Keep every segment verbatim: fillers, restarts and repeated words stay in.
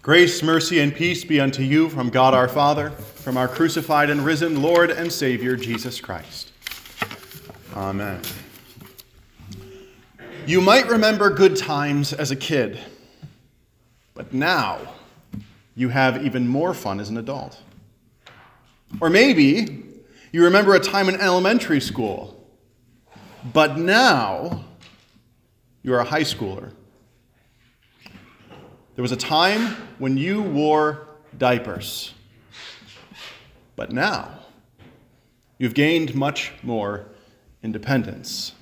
Grace, mercy, and peace be unto you from God our Father, from our crucified and risen Lord and Savior, Jesus Christ. Amen. You might remember good times as a kid, but now you have even more fun as an adult. Or maybe you remember a time in elementary school, but now you are a high schooler. There was a time when you wore diapers, but now you've gained much more independence.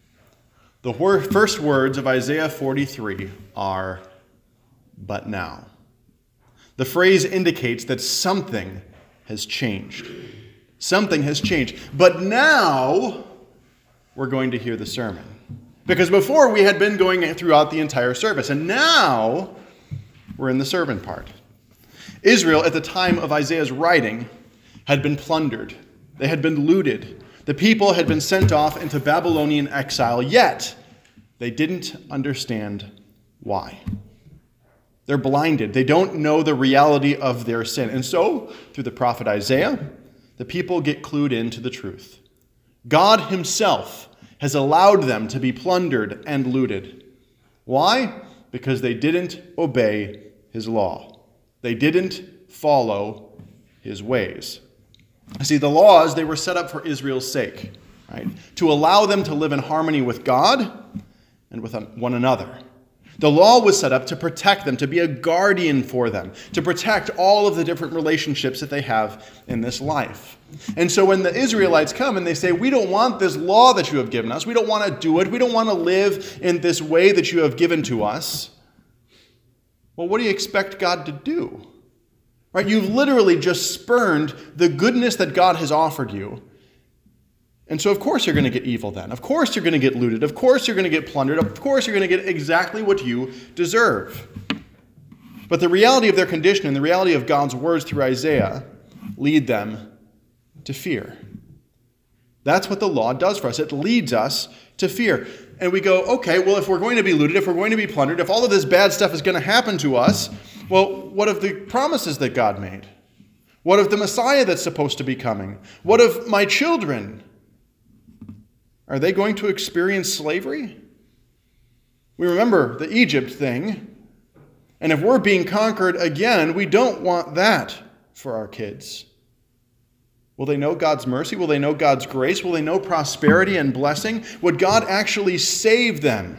The wor- first words of Isaiah forty-three are, "But now." The phrase indicates that something has changed. Something has changed. But now we're going to hear the sermon. Because before we had been going throughout the entire service, and now we're in the sermon part. Israel, at the time of Isaiah's writing, had been plundered. They had been looted. The people had been sent off into Babylonian exile, yet they didn't understand why. They're blinded. They don't know the reality of their sin. And so, through the prophet Isaiah, the people get clued into the truth. God himself has allowed them to be plundered and looted. Why? Because they didn't obey his law. They didn't follow his ways. See, the laws, they were set up for Israel's sake, right? To allow them to live in harmony with God and with one another. The law was set up to protect them, to be a guardian for them, to protect all of the different relationships that they have in this life. And so when the Israelites come and they say, we don't want this law that you have given us, we don't want to do it, we don't want to live in this way that you have given to us, well, what do you expect God to do? Right? You've literally just spurned the goodness that God has offered you. And so, of course, you're going to get evil then. Of course, you're going to get looted. Of course, you're going to get plundered. Of course, you're going to get exactly what you deserve. But the reality of their condition and the reality of God's words through Isaiah lead them to fear. That's what the law does for us. It leads us to fear. And we go, okay, well, if we're going to be looted, if we're going to be plundered, if all of this bad stuff is going to happen to us, well, what of the promises that God made? What of the Messiah that's supposed to be coming? What of my children? Are they going to experience slavery? We remember the Egypt thing. And if we're being conquered again, we don't want that for our kids. Will they know God's mercy? Will they know God's grace? Will they know prosperity and blessing? Would God actually save them?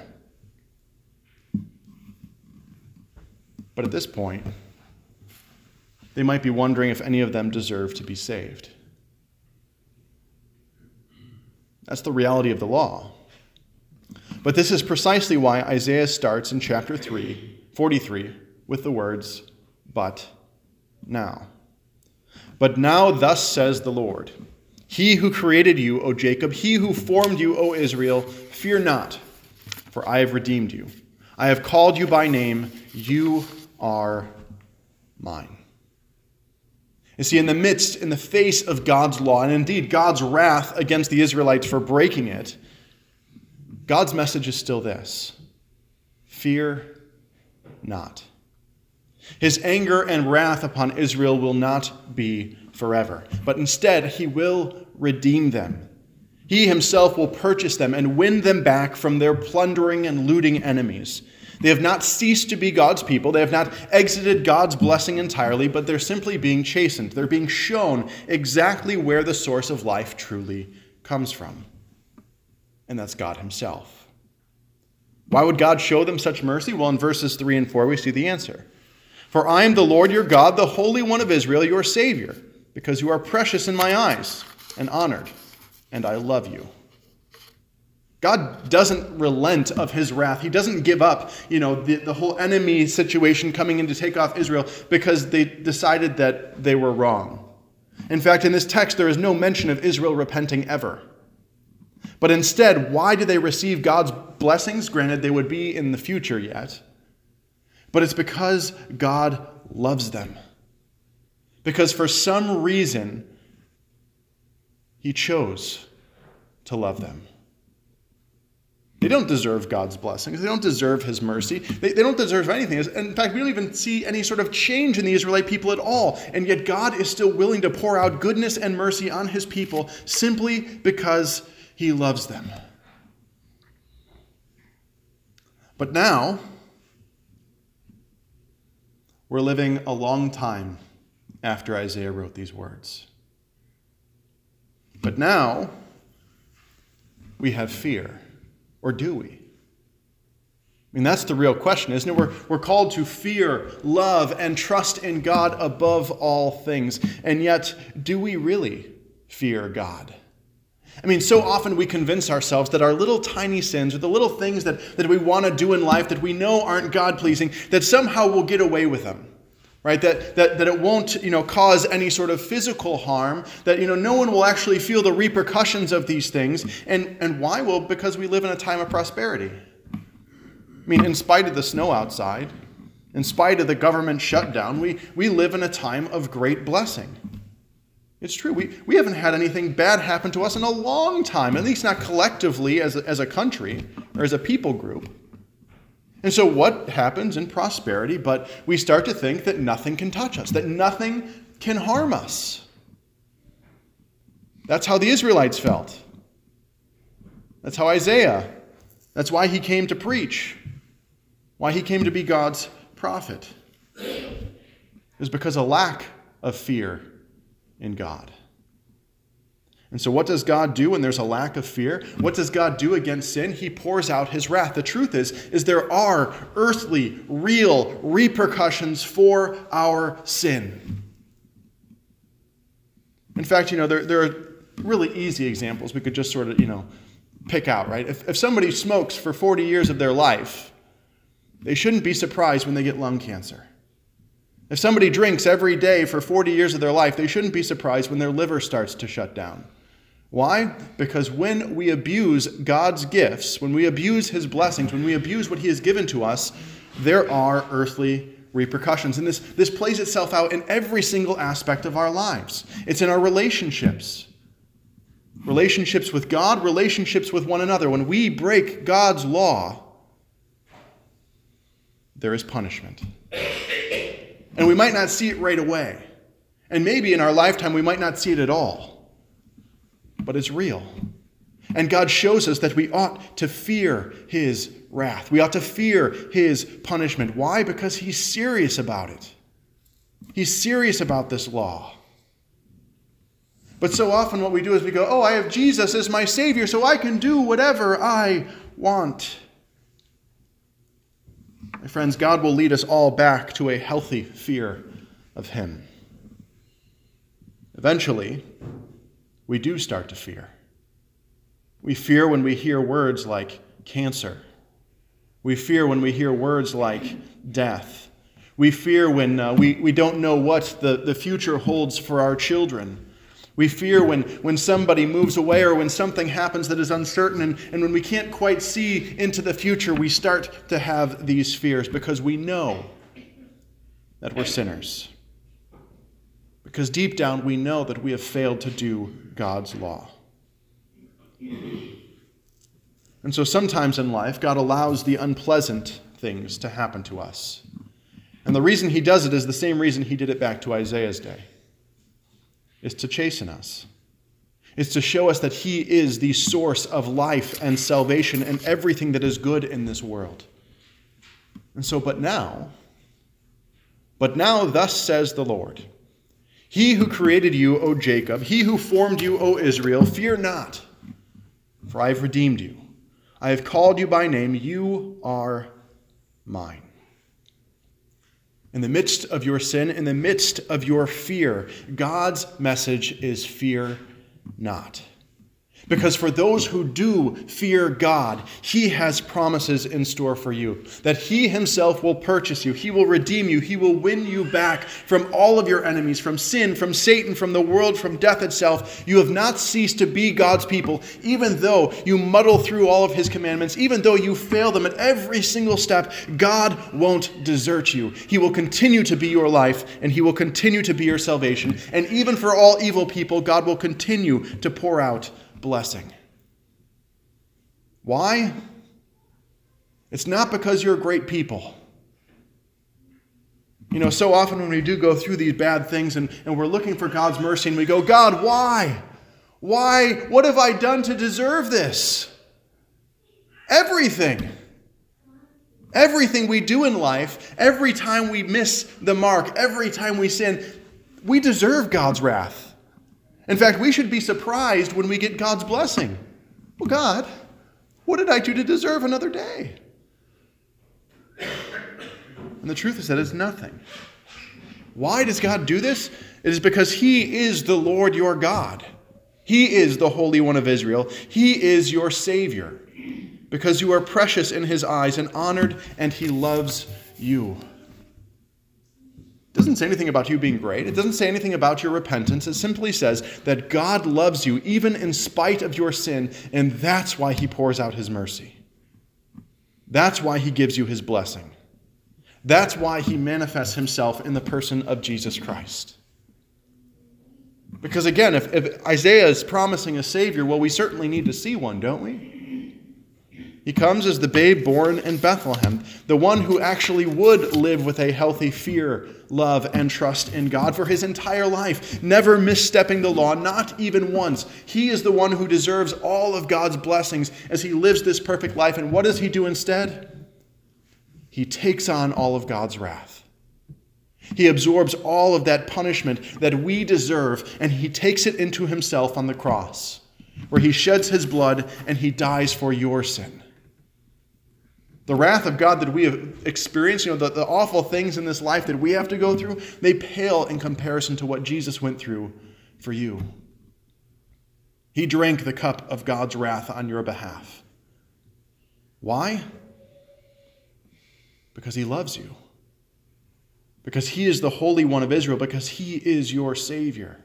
But at this point, they might be wondering if any of them deserve to be saved. That's the reality of the law. But this is precisely why Isaiah starts in chapter three, forty-three with the words, "But now." But now thus says the Lord, He who created you, O Jacob, He who formed you, O Israel, fear not, for I have redeemed you. I have called you by name. You are mine. You see, in the midst, in the face of God's law, and indeed God's wrath against the Israelites for breaking it, God's message is still this: fear not. His anger and wrath upon Israel will not be forever, but instead he will redeem them. He himself will purchase them and win them back from their plundering and looting enemies. They have not ceased to be God's people. They have not exited God's blessing entirely, but they're simply being chastened. They're being shown exactly where the source of life truly comes from. And that's God himself. Why would God show them such mercy? Well, in verses three and four, we see the answer. For I am the Lord your God, the Holy One of Israel, your Savior, because you are precious in my eyes and honored, and I love you. God doesn't relent of his wrath. He doesn't give up, you know, the, the whole enemy situation coming in to take off Israel because they decided that they were wrong. In fact, in this text, there is no mention of Israel repenting ever. But instead, why do they receive God's blessings? Granted, they would be in the future yet. But it's because God loves them. Because for some reason, he chose to love them. They don't deserve God's blessings. They don't deserve his mercy. They, they don't deserve anything. In fact, we don't even see any sort of change in the Israelite people at all. And yet God is still willing to pour out goodness and mercy on his people simply because he loves them. But now, we're living a long time after Isaiah wrote these words. But now, we have fear. Or do we? I mean, that's the real question, isn't it? We're, we're called to fear, love, and trust in God above all things. And yet, do we really fear God? I mean, so often we convince ourselves that our little tiny sins, or the little things that, that we want to do in life that we know aren't God-pleasing, that somehow we'll get away with them. Right? That, that that it won't, you know, cause any sort of physical harm, that, you know, no one will actually feel the repercussions of these things. And, and why? Well, because we live in a time of prosperity. I mean, in spite of the snow outside, in spite of the government shutdown, we, we live in a time of great blessing. It's true. We, we haven't had anything bad happen to us in a long time, at least not collectively as a, as a country or as a people group. And so what happens in prosperity? But we start to think that nothing can touch us, that nothing can harm us. That's how the Israelites felt. That's how Isaiah, that's why he came to preach, why he came to be God's prophet. It was because of lack of fear in God. And so what does God do when there's a lack of fear? What does God do against sin? He pours out his wrath. The truth is, is there are earthly, real repercussions for our sin. In fact, you know, there, there are really easy examples we could just sort of, you know, pick out, right? If, if somebody smokes for forty years of their life, they shouldn't be surprised when they get lung cancer. If somebody drinks every day for forty years of their life, they shouldn't be surprised when their liver starts to shut down. Why? Because when we abuse God's gifts, when we abuse his blessings, when we abuse what he has given to us, there are earthly repercussions. And this, this plays itself out in every single aspect of our lives. It's in our relationships. Relationships with God, relationships with one another. When we break God's law, there is punishment. And we might not see it right away. And maybe in our lifetime we might not see it at all. But it's real. And God shows us that we ought to fear his wrath. We ought to fear his punishment. Why? Because he's serious about it. He's serious about this law. But so often what we do is we go, oh, I have Jesus as my Savior, so I can do whatever I want. My friends, God will lead us all back to a healthy fear of him. Eventually, we do start to fear. We fear when we hear words like cancer. We fear when we hear words like death. We fear when uh, we, we don't know what the, the future holds for our children. We fear when, when somebody moves away or when something happens that is uncertain, and, and when we can't quite see into the future, we start to have these fears because we know that we're sinners. Because deep down we know that we have failed to do God's law. And so sometimes in life, God allows the unpleasant things to happen to us. And the reason he does it is the same reason he did it back to Isaiah's day. It's to chasten us. It's to show us that he is the source of life and salvation and everything that is good in this world. And so, but now, but now thus says the Lord, he who created you, O Jacob, he who formed you, O Israel, fear not, for I have redeemed you. I have called you by name. You are mine. In the midst of your sin, in the midst of your fear, God's message is fear not. Because for those who do fear God, he has promises in store for you. That he himself will purchase you. He will redeem you. He will win you back from all of your enemies, from sin, from Satan, from the world, from death itself. You have not ceased to be God's people, even though you muddle through all of his commandments, even though you fail them at every single step. God won't desert you. He will continue to be your life, and he will continue to be your salvation. And even for all evil people, God will continue to pour out blessing. Why? It's not because you're great people. You know, so often when we do go through these bad things and, and we're looking for God's mercy and we go, God, why? Why? What have I done to deserve this? Everything. Everything we do in life, every time we miss the mark, every time we sin, we deserve God's wrath. In fact, we should be surprised when we get God's blessing. Well, God, what did I do to deserve another day? And the truth is that it's nothing. Why does God do this? It is because He is the Lord your God. He is the Holy One of Israel. He is your Savior. Because you are precious in His eyes and honored, and He loves you. It doesn't say anything about you being great. It doesn't say anything about your repentance. It simply says that God loves you even in spite of your sin, and that's why He pours out His mercy. That's why He gives you His blessing. That's why He manifests Himself in the person of Jesus Christ. Because again, if, if Isaiah is promising a Savior, well, we certainly need to see one, don't we? He comes as the babe born in Bethlehem, the one who actually would live with a healthy fear, love, and trust in God for his entire life, never misstepping the law, not even once. He is the one who deserves all of God's blessings as he lives this perfect life. And what does he do instead? He takes on all of God's wrath. He absorbs all of that punishment that we deserve, and he takes it into himself on the cross, where he sheds his blood and he dies for your sin. The wrath of God that we have experienced, you know, the, the awful things in this life that we have to go through, they pale in comparison to what Jesus went through for you. He drank the cup of God's wrath on your behalf. Why? Because he loves you. Because he is the Holy One of Israel. Because he is your Savior.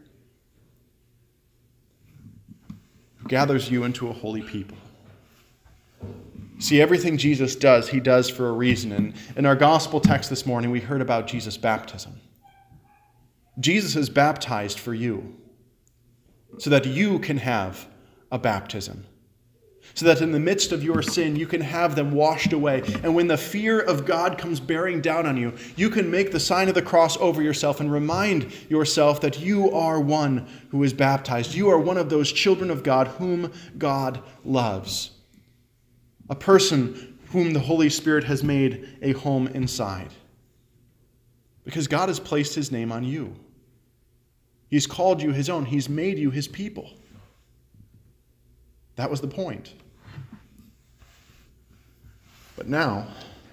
Who gathers you into a holy people. See, everything Jesus does, he does for a reason. And in our gospel text this morning, we heard about Jesus' baptism. Jesus is baptized for you so that you can have a baptism. So that in the midst of your sin, you can have them washed away. And when the fear of God comes bearing down on you, you can make the sign of the cross over yourself and remind yourself that you are one who is baptized. You are one of those children of God whom God loves. A person whom the Holy Spirit has made a home inside. Because God has placed his name on you. He's called you his own. He's made you his people. That was the point. But now,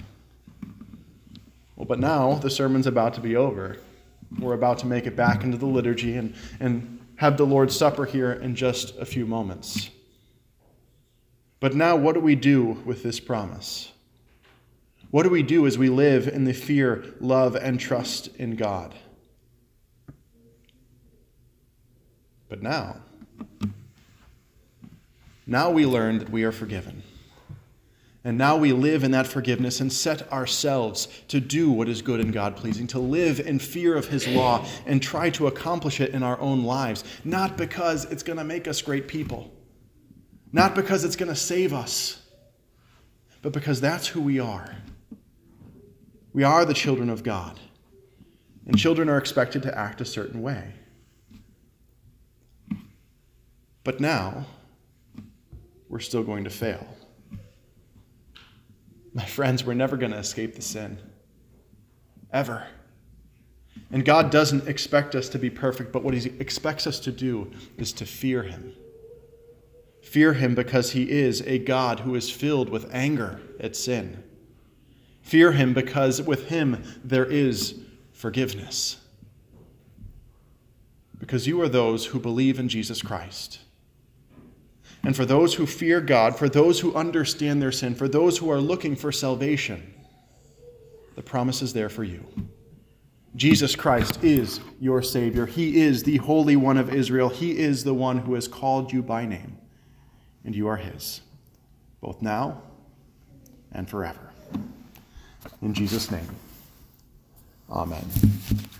well, but now the sermon's about to be over. We're about to make it back into the liturgy and, and have the Lord's Supper here in just a few moments. But now, what do we do with this promise? What do we do as we live in the fear, love, and trust in God? But now, now we learn that we are forgiven. And now we live in that forgiveness and set ourselves to do what is good and God-pleasing, to live in fear of his law and try to accomplish it in our own lives, not because it's going to make us great people. Not because it's going to save us, but because that's who we are. We are the children of God, and children are expected to act a certain way. But now, we're still going to fail. My friends, we're never going to escape the sin. Ever. And God doesn't expect us to be perfect, but what he expects us to do is to fear him. Fear him because he is a God who is filled with anger at sin. Fear him because with him there is forgiveness. Because you are those who believe in Jesus Christ. And for those who fear God, for those who understand their sin, for those who are looking for salvation, the promise is there for you. Jesus Christ is your Savior. He is the Holy One of Israel. He is the one who has called you by name. And you are his, both now and forever. In Jesus' name, amen.